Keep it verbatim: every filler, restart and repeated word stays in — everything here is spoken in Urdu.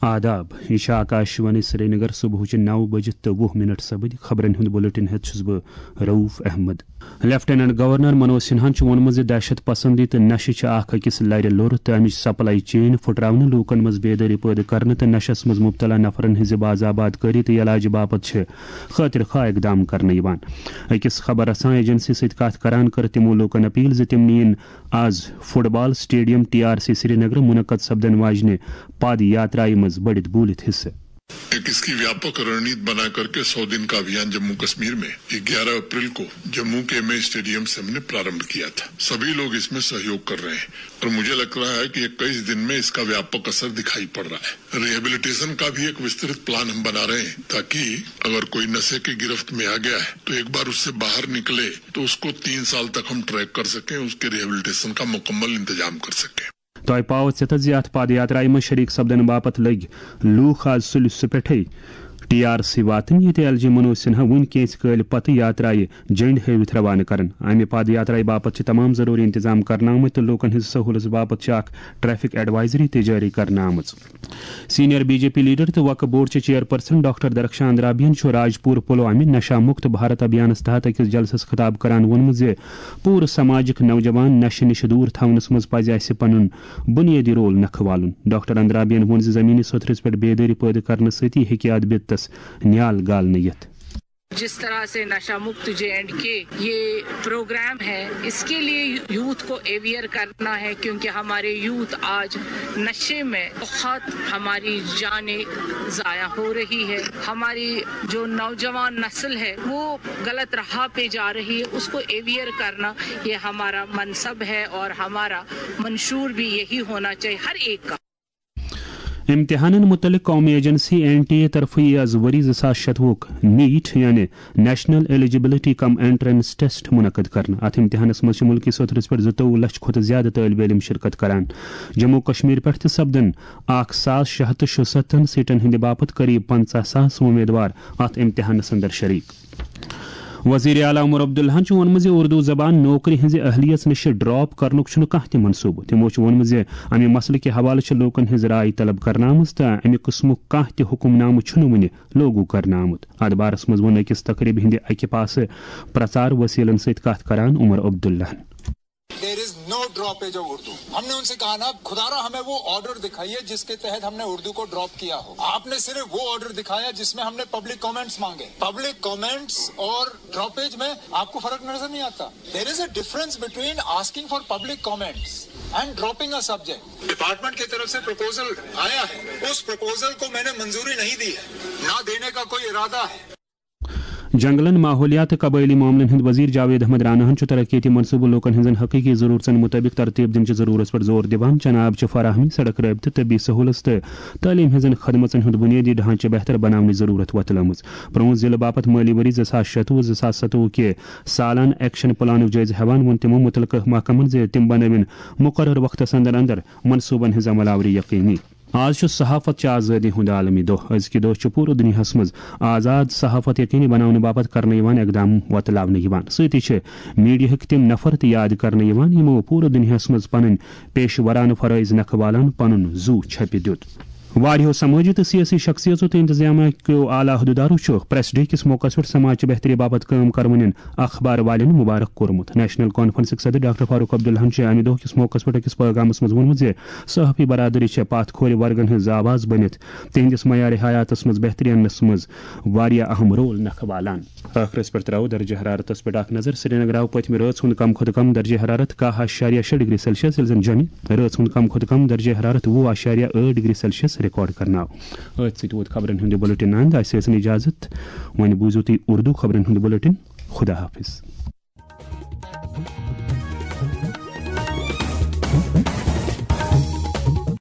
آداب یہ آکاشوانی سری نگر صبح نو بجے تو وہ منٹ سپد خبرن ہند بلٹن ہت بہ رؤف احمد. لیفٹیننٹ گورنر منوج سنہان وونمت دہشت پسندی تو نشہ اخ اکس لر لور تو امچ سپلائی چین پھٹراؤن لوکن مز بیداری پید کرنے تو نشس مز مبتلا نفرن ہز باضاباد کری تو علاج باپت خاطر خواہ اقدام کرنے اکس خبر رساں ایجنسی ست کت کران کر تمو لوکن اپیل ز تم نین آز football stadium T R C Srinagar منعقد سپدن واجنہ پاد یاترائی مز بڑھت بولت حصہ. ایک اس کی ویاپک رننیت بنا کر کے سو دن کا ابھیان جموں کشمیر میں گیارہ اپریل کو جموں کے ایم اے اسٹیڈیم سے ہم نے پرارمبھ کیا تھا. سبھی لوگ اس میں سہیوگ کر رہے ہیں اور مجھے لگ رہا ہے کہ اکیس دن میں اس کا ویاپک اثر دکھائی پڑ رہا ہے. ریہیبلیٹیشن کا بھی ایک وسترت پلان ہم بنا رہے ہیں تاکہ اگر کوئی نشے کی گرفت میں آ گیا ہے تو ایک بار اس سے باہر نکلے تو اس کو تین سال تک ہم ٹریک کر سکیں, اس کے ریہیبلیٹیشن کا مکمل انتظام کر سکیں. تہ پاو ژت زِ اتھ پاد یاترائی مز شریک سپدن باپت لگ لوک آز سلس پٮ۪ٹھے ٹی آر سی واتن یہ ایل جی منوج سنہا ون کینچ کل پتہ یاترائی جنڈ ہیوت روانہ کرن. امہ پاد یاترائی باپت تمام ضروری انتظام کرنا آمت تو لوکن ہز سہولت باپت اخ ٹریفک ایڈوائزری تہ جاری کرنا آمت. Senior B J P leader تو وقف board chairperson doctor Darakhshan Andrabi Rajpora Pulwama Nasha Mukt Bharat ابھیانس تحت اکس جلسس خطاب کران وونمت زِ پور سماجک نوجوان نشہ نش دور تھونس مز پزِ اسہِ پنن بنیادی رول نکھٕ والُن. ڈاکٹر اندرابین ووٚن زِ زمینی سطرس پٮ۪ٹھ بیدٲری پٲدٕ کرنہٕ سۭتی ہیٚکہِ اتھ بِتس نیال گالنہٕ یِتھ. جس طرح سے نشہ مکت جے اینڈ کے یہ پروگرام ہے اس کے لیے یوتھ کو اویئر کرنا ہے کیونکہ ہمارے یوتھ آج نشے میں بہت ہماری جانیں ضائع ہو رہی ہے. ہماری جو نوجوان نسل ہے وہ غلط راہ پہ جا رہی ہے, اس کو اویئر کرنا یہ ہمارا منصب ہے اور ہمارا منشور بھی یہی ہونا چاہیے ہر ایک کا. امتحانن متعلق قومی ایجنسی این ٹی اے طرف آز وری زٕ ساس شتوُک نیٹ یعنی national eligibility cum entrance test منعقد کرنا. ات امتحانس مز ملکی سطرس پہ زٕتووُہ لچھ کھت زیادہ طالب علم شرکت کران. جموں کشمیر پہ سپدن اکھ ساس شےٚ ہتھ تہٕ شُستن سیٹن ہند باپت قریب پنژہ ساس امیدوار ات امتحانس اندر شریک. وزیر اعلیٰ عمر عبداللہ ووٚنمُت زِ اردو زبان نوکری ہز اہلیت نش ڈراپ کرنُک چھُنہٕ کانٛہہ تہِ منصوبہٕ. تِمو چھُ ووٚنمُت زِ امہِ مسلہٕ کہِ حوالہٕ چھِ لوٗکن ہٕنٛز راے طلب کرنہٕ آمٕژ تہٕ امہِ قٕسمُک کانٛہہ تہِ حُکُم نامہٕ چھُنہٕ وُنہِ لوگوٗ کرنہٕ آمُت. اتھ بارس منٛز ووٚن أکِس تقریٖبہِ ہٕنٛدِ اکہِ پاسہٕ پرچار وسیٖلن سۭتۍ کتھ کران Omar Abdullah. There is no droppage of Urdu. ہم نے ان سے کہا نا خدارا ہمیں وہ آرڈر دکھائیے جس کے تحت ہم نے اردو کو ڈراپ کیا ہو. آپ نے صرف وہ آرڈر دکھایا جس میں ہم نے پبلک کامنٹس مانگے. پبلک کامنٹس اور ڈراپیج میں آپ کو فرق نظر نہیں آتا. There is a difference between asking for public comments and dropping a subject. Department کی طرف سے پروپوزل آیا ہے, اس پروپوزل کو میں نے منظوری نہیں دی ہے, نہ دینے کا کوئی ارادہ ہے. جنگلن ماحولیات قبائلی معاملن ہند وزیر جاوید احمد راناہن ترقیتی منصوبہ لوکن ہنزن حقیقی ضرورتن مطابق ترتیب دن ضرورت پر زور دان. چناب چہ فراہمی, سڑک رابطہ, طبی سہولت تو تعلیم ہزن خدمتن ہند بنیادی ڈھانچہ بہتر بناونی ضرورت وتلمژ. پرمو ضلع باپت مالی وری زٕ ساس شتوُہ زٕ ساس ستوُہ کہ سالانہ ایکشن پلانک جائزہ ہیوان ووٚن تمو متعلقہ محکمن زِ تم بناون مقرر وقتس اندر اندر منصوبن ہز عمل آوری یقینی. آز صحافت آزادی ہند عالمی دہ. ازکہ دہ پورٕ دنیاہس مز آزاد صحافت یقینی بناونہٕ باپت کرنہٕ اقدام وتلاونہٕ. سۭتی میڈیاہٕکۍ تم نفر تہ یاد کرنہٕ یمو پورٕ دنیاہس مز پنٕنۍ پیشہٕ ورانہٕ فرٲیض نکھٕ والان پنُن زو چھپہِ دیُت. واریاہو سمٲجی تو سیاسی شخصیتو تو انتظامیہ کیو اعلیٰ عہدیدارو پریس ڈے کس موقع پہ سماج بہتری باپت کام کرون اخبار والن مبارک کورمت. نیشنل کانفرنسک صدر ڈاکٹر فاروق عبداللہ امہ دہ کس موقع پہ اکس پیغامس مز وونمت زِ صحافی برادری پات کھور ورگن ہز آواز بنت تہندس معیار حیاتس مز بہتری انس مز واریاہ اہم رول نکھٕ والان. ٲخرس پہ ترو درجہ حرارتس پہ اخ نظر. سری نگر آو پتمہ رٲژ ہند کم کھۄتہٕ کم درجہ حرارت کاہ اشاریہ شےٚ ڈگری سیلسیس ییٚلہِ زن جمہِ رٲژ ہند کم کھۄتہٕ کم درجہ حرارت وُہ اشاریہ ٲٹھ ڈگری سیلسیس ریکارڈ کرنا. ات ست ووت خبرن ہند بلٹن اند. اسہ ٲسن اجازت. وۄنۍ بوٗزِو تُہۍ اردو خبرن ہند بلٹن. خدا حافظ.